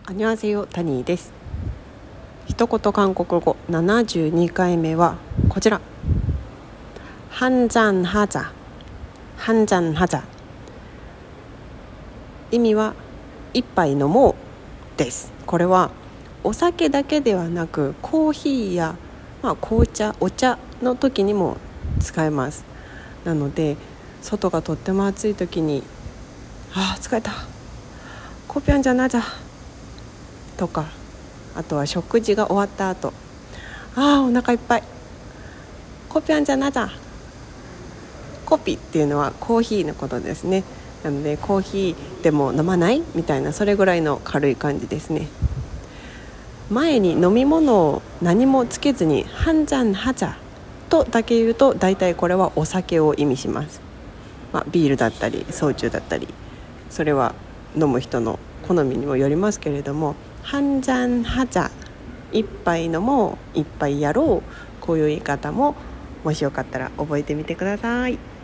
アニョハセヨタニーです。一言韓国語72回目はこちら。한잔 하자、한잔 하자。意味は一杯飲もうです。これはお酒だけではなくコーヒーや、紅茶、お茶の時にも使えます。なので外がとっても暑い時に疲れた、コピョンじゃなじゃとか、あとは食事が終わった後、お腹いっぱい、コピョンじゃなじゃ。コピっていうのはコーヒーのことですね。なのでコーヒーでも飲まないみたいな、それぐらいの軽い感じですね。前に飲み物を何もつけずに한잔 하자とだけ言うと、大体これはお酒を意味します。ビールだったり焼酎だったり、それは飲む人の好みにもよりますけれども、한잔 하자、一杯飲もう、一杯やろう、こういう言い方ももしよかったら覚えてみてください。